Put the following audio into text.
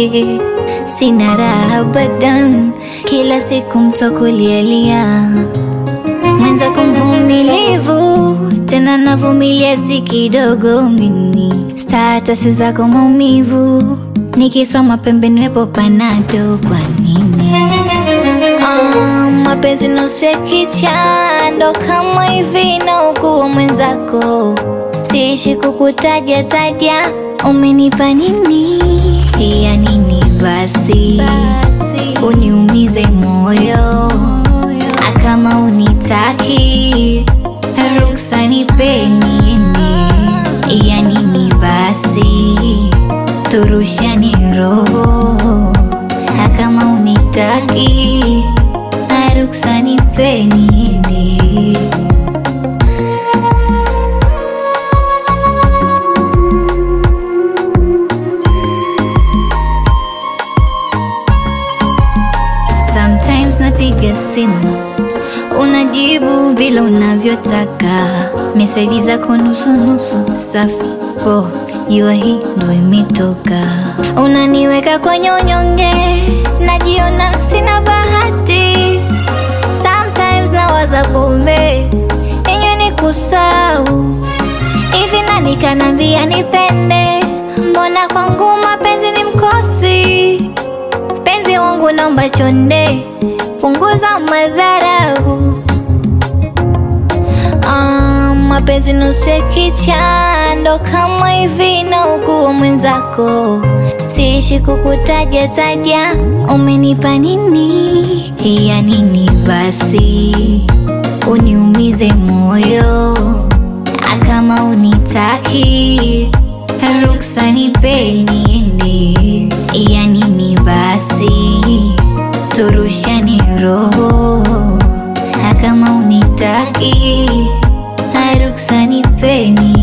sina raha badan, kila siku mtokulialia. Mwenza kumvumilivu, tena navumilia si kidogo mimi. Status zako maumivu, nikisoma pembeni wepo panado kwa nini? Mapenzi nusu ya kichando kama hivi na ukuwa mwenzako. Siishi kukutaja taja, umenipa nini? Ya nini basi uniumize moyo? Kama unitaki ruksa nipe nini? Ya nini basi turushane roho? Kama unitaki ruksa nipe nini? Sometimes napiga simu, unajibu vile unavyotaka. Meseji zako nusu nusu, safi po jua hii ndo imetoka. Unaniweka kwenye unyonge, najiona sina bahati. Sometimes nawaza pombe ninywe nikusahau. Hivi nani kanambia nipende? Mbona kwangu mapenzi ni mkosi? Penzi wangu naomba chonde, punguza madharau. Mapenzi nusu ya kichando kama hivi na ukuwa mwenzako. Siishi kukutaja taja, umenipa nini? Ya nini basi uniumize moyo? Kama unitaki ruksa nipe nini? Ya nini basi turushane roho? Kama unitaki ruksa nipe nini?